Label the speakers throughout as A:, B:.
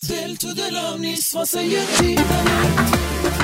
A: دل تو دلم نیست واسه یه دیدنت.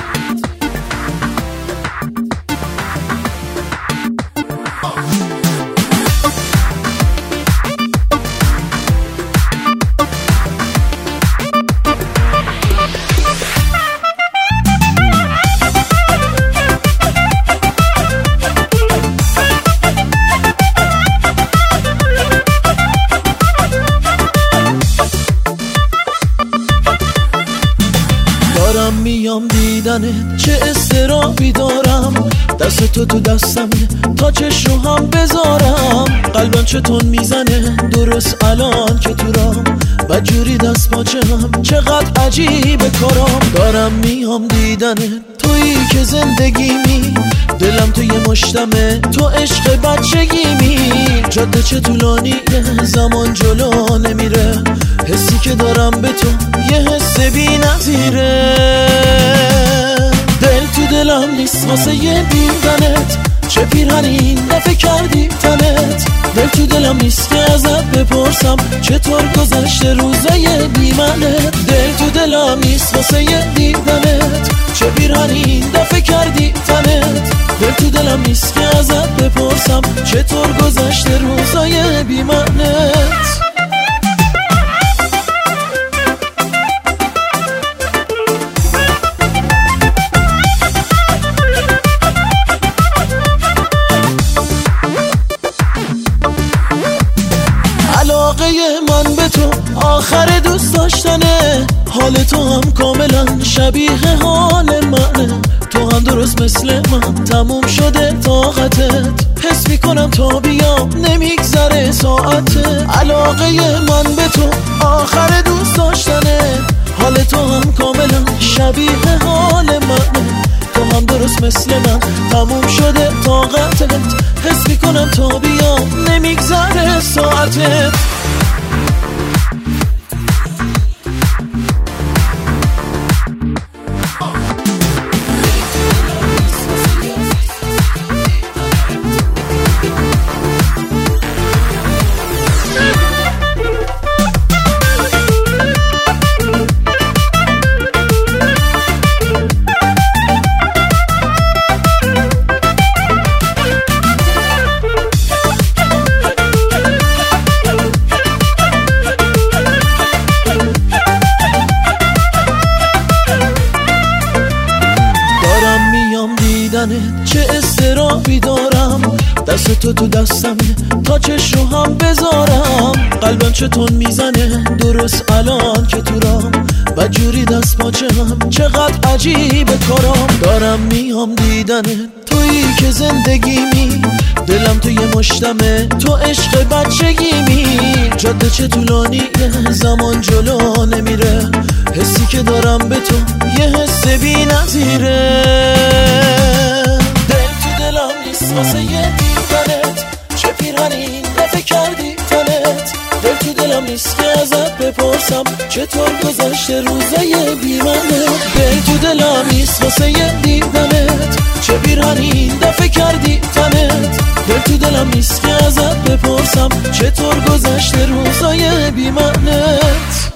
A: دارم میام دیدنت، چه استرابی دارم، دست تو دستمه تا چش رو هم بذارم. قلبم چطور میزنه درست الان که تو رام، بدجوری دست پاچه هم چقدر عجیبه کارام. دارم میام دیدنت، تویی که زندگیمی، دلم توی مشتمه، تو عشق بچگیمی. جاده چه طولانیه، زمان جلو نمیره، حسی که دارم به تو یه حس بی نظیره. دل تو دلم نیست واسه یه دیدنت، چه پیرهنی این دفعه کردی تنت. دل تو دلم نیست که ازت بپرسم چطور گذشته روزای بی منت. دل تو دلم نیست واسه یه دیدنت، چه پیرهنی این دفعه کردی تنت. دل تو دلم نیست که ازت بپرسم چطور گذشته روزای بی منت. علاقه من به تو آخر دوست داشتنه، حال تو هم کاملا شبیه حال منه. تو هم درست مثل من تموم شده طاقتت، حس میکنم تا بیام نمیگذره ساعته. علاقه من به تو آخر دوست داشتنه، حال تو هم کاملا شبیه حال منه. تو هم درست مثل من تموم شده طاقتت، حس میکنم تا بیام نمیگذره ساعتت. چه استرابی دارم، دست تو دستمه تا چش رو هم بذارم. قلبم چطور میزنه درست الان که تو رام، بدجوری دست پاچه هم چقدر عجیبه کارام. دارم میام دیدنت، تویی که زندگیمی، دلم توی مشتمه، تو عشق بچگیمی. جاده چه طولانیه، زمان جلو نمیره، حسی که دارم به تو یه حس بی نظیره. واسه یه دیدنت، چه پیرهنی این دفعه کردی تنت. دل تو دلم نیست که ازت بپرسم چطور گذشته روزای بی منت. دل تو دلم نیست واسه یه دیدنت، چه پیرهنی این دفعه کردی تنت. دل تو دلم نیست که ازت بپرسم چطور گذشته روزای بی منت.